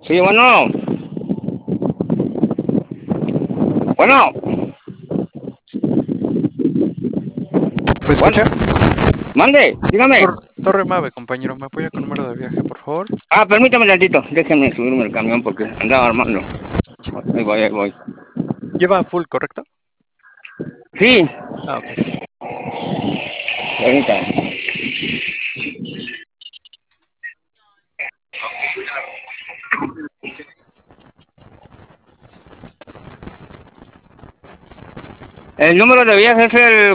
Sí, bueno. Bueno. ¿Me Bueno. escucha? Mande, dígame. Torre Mave, compañero. ¿Me apoya con número de viaje, por favor? Permítame tantito. Déjenme subirme el camión porque andaba armando. Sí. Ahí voy, ahí voy. Lleva full, ¿correcto? Sí. Ah, ok. Ahorita. El número de viaje es el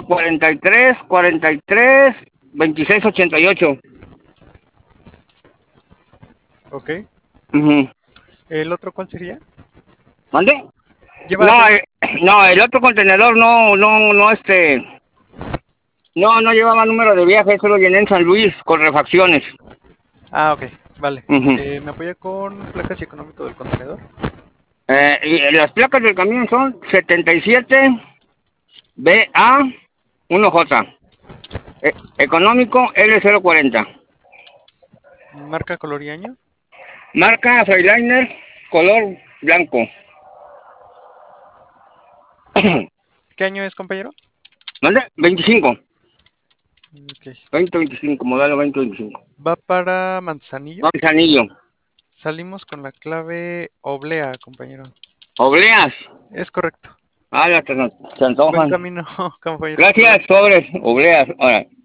43 26 88. Ok. Uh-huh. ¿El otro cuál sería? ¿Mande? Lleva No, seis. no, el otro contenedor no llevaba número de viaje, eso lo llené en San Luis con refacciones. Ah, ok. Vale. Uh-huh. ¿Me apoya con placas y económico del contenedor? Y las placas del camión son 77 BA 1J. Económico L040. Marca, color y año. Marca Freiliner, color blanco. ¿Qué año es, compañero? ¿Vale? 25. Ok. 2025, modelo 2025. Va para Manzanillo. Manzanillo. Salimos con la clave oblea, compañero. Obleas. Es correcto. Ya se Buen antojan. camino, compañero. Hasta Gracias, luego. sobres. Obleas. Ahora.